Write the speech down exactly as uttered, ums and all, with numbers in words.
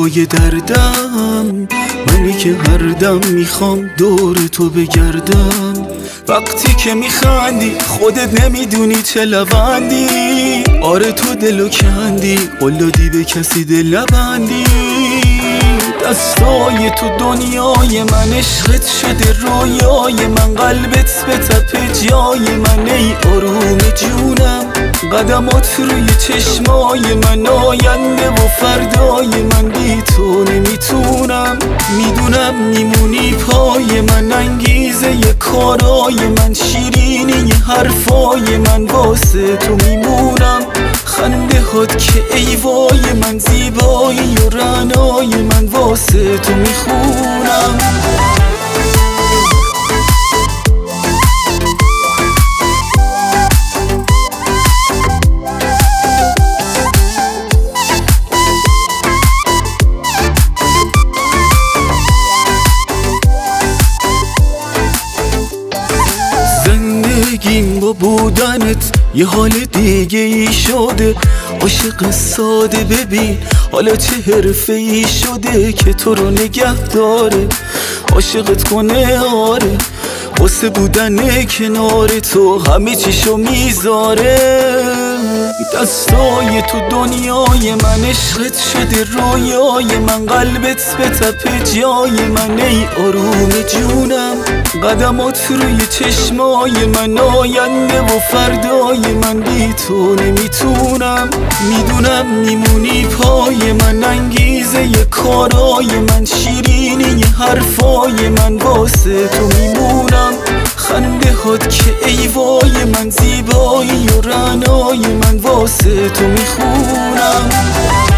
دوای دردم، منی که هر دم میخوام دور تو بگردم. وقتی که میخندی خودت نمیدونی چه لبندی، آره تو دلو کندی قلادی به کسی دل نبندی. دستای تو دنیای من، عشقت شده رویای من، قلبت به تپ جای من. ای آروم جونم قدمات روی چشمای من، آینده و فردای من بی تو نمیتونم. میدونم میمونی پای من، انگیزه ی کارای من، شیرینی حرفای من، واسه تو میمونم. خنده هات که ای وای من، زیبایی و رعنای من، واسه تو میخونم. زندگیم با بودنت یه حال دیگه ای شده، عاشق ساده ببین حالا چه حرفه ای شده که تو رو نگه داره. عاشقت کنه آره، واسه بودن کنار تو همه چیشو میذاره. دستای تو دنیای من، عشقت شده رویای من، قلبت به تپ جای من. ای آروم جونم قدمات روی چشمای من، آینده و فردای من بی تو نمیتونم. میدونم میمونی پای من، انگیزه ی کارای من، شیرینی حرفای من، واسه تو میمونم. خنده هات که ای وای من، زیبایی و رعنای من، واسه تو میخونم.